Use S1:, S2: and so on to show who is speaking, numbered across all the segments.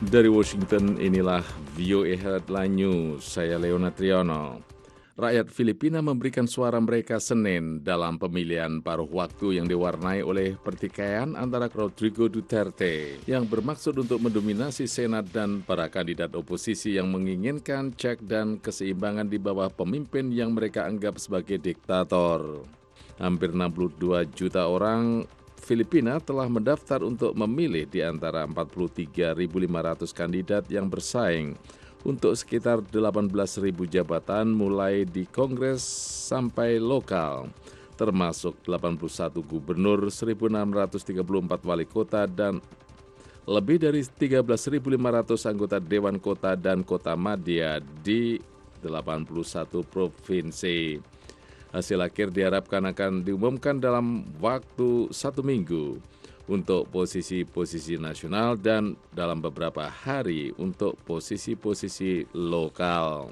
S1: Dari Washington, inilah VOA Headline News. Saya Leona Triano. Rakyat Filipina memberikan suara mereka Senin dalam pemilihan paruh waktu yang diwarnai oleh pertikaian antara Rodrigo Duterte yang bermaksud untuk mendominasi Senat dan para kandidat oposisi yang menginginkan cek dan keseimbangan di bawah pemimpin yang mereka anggap sebagai diktator. Hampir 62 juta orang Filipina telah mendaftar untuk memilih di antara 43.500 kandidat yang bersaing untuk sekitar 18.000 jabatan mulai di Kongres sampai lokal, termasuk 81 gubernur, 1.634 wali kota, dan lebih dari 13.500 anggota Dewan Kota dan Kota Madya di 81 provinsi. Hasil akhir diharapkan akan diumumkan dalam waktu 1 minggu untuk posisi-posisi nasional dan dalam beberapa hari untuk posisi-posisi lokal.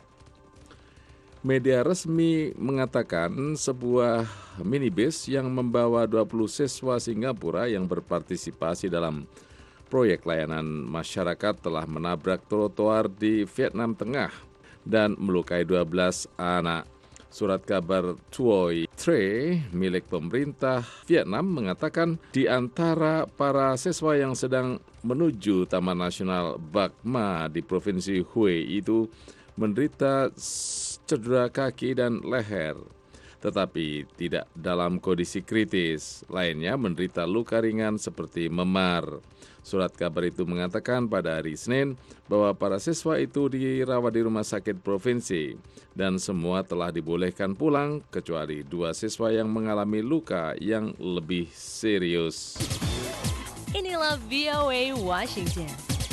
S1: Media resmi mengatakan sebuah minibus yang membawa 20 siswa Singapura yang berpartisipasi dalam proyek layanan masyarakat telah menabrak trotoar di Vietnam Tengah dan melukai 12 anak. Surat kabar Tuoi Tre milik pemerintah Vietnam mengatakan di antara para siswa yang sedang menuju Taman Nasional Bac Ma di Provinsi Hue itu menderita cedera kaki dan leher, tetapi tidak dalam kondisi kritis. Lainnya menderita luka ringan seperti memar. Surat kabar itu mengatakan pada hari Senin bahwa para siswa itu dirawat di rumah sakit provinsi dan semua telah dibolehkan pulang kecuali 2 siswa yang mengalami luka yang lebih serius.
S2: Inilah VOA Washington.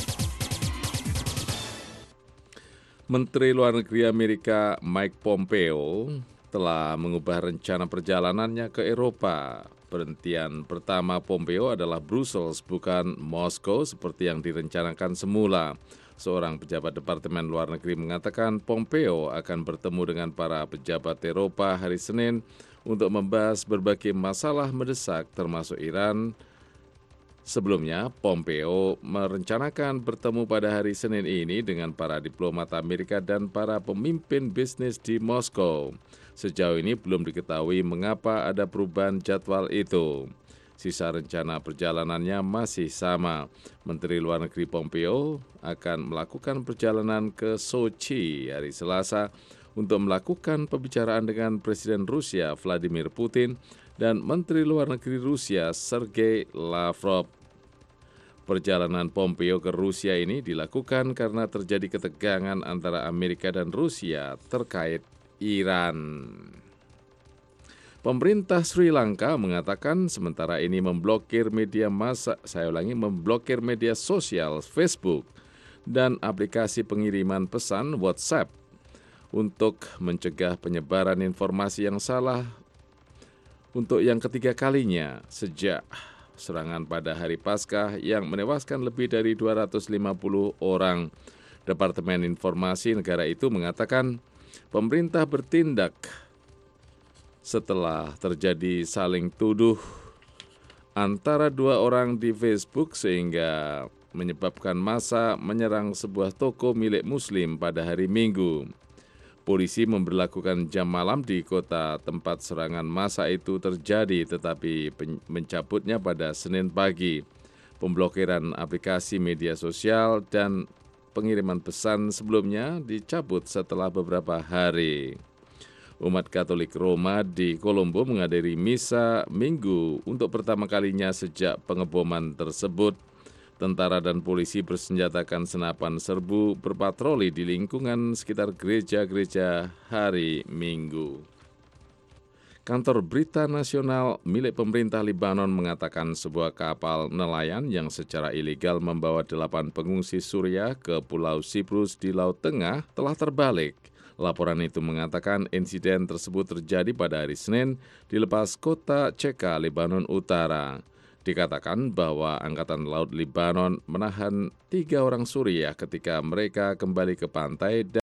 S1: Menteri Luar Negeri Amerika Mike Pompeo telah mengubah rencana perjalanannya ke Eropa. Perhentian pertama Pompeo adalah Brussels, bukan Moskow seperti yang direncanakan semula. Seorang pejabat Departemen Luar Negeri mengatakan Pompeo akan bertemu dengan para pejabat Eropa hari Senin untuk membahas berbagai masalah mendesak termasuk Iran. Sebelumnya, Pompeo merencanakan bertemu pada hari Senin ini dengan para diplomat Amerika dan para pemimpin bisnis di Moskow. Sejauh ini belum diketahui mengapa ada perubahan jadwal itu. Sisa rencana perjalanannya masih sama. Menteri Luar Negeri Pompeo akan melakukan perjalanan ke Sochi hari Selasa untuk melakukan pembicaraan dengan Presiden Rusia Vladimir Putin dan Menteri Luar Negeri Rusia Sergei Lavrov. Perjalanan Pompeo ke Rusia ini dilakukan karena terjadi ketegangan antara Amerika dan Rusia terkait Iran. Pemerintah Sri Lanka mengatakan sementara ini memblokir media sosial Facebook dan aplikasi pengiriman pesan WhatsApp untuk mencegah penyebaran informasi yang salah untuk yang ketiga kalinya sejak serangan pada hari Paskah yang menewaskan lebih dari 250 orang. Departemen Informasi Negara itu mengatakan pemerintah bertindak setelah terjadi saling tuduh antara 2 orang di Facebook sehingga menyebabkan massa menyerang sebuah toko milik Muslim pada hari Minggu. Polisi memberlakukan jam malam di kota tempat serangan massa itu terjadi tetapi mencabutnya pada Senin pagi. Pemblokiran aplikasi media sosial dan pengiriman pesan sebelumnya dicabut setelah beberapa hari. Umat Katolik Roma di Kolombo menghadiri misa Minggu untuk pertama kalinya sejak pengeboman tersebut. Tentara dan polisi bersenjatakan senapan serbu berpatroli di lingkungan sekitar gereja-gereja hari Minggu. Kantor Berita Nasional milik pemerintah Lebanon mengatakan sebuah kapal nelayan yang secara ilegal membawa 8 pengungsi Suriah ke Pulau Siprus di Laut Tengah telah terbalik. Laporan itu mengatakan insiden tersebut terjadi pada hari Senin di lepas kota Ceka, Lebanon Utara. Dikatakan bahwa Angkatan Laut Lebanon menahan 3 orang Suriah ketika mereka kembali ke pantai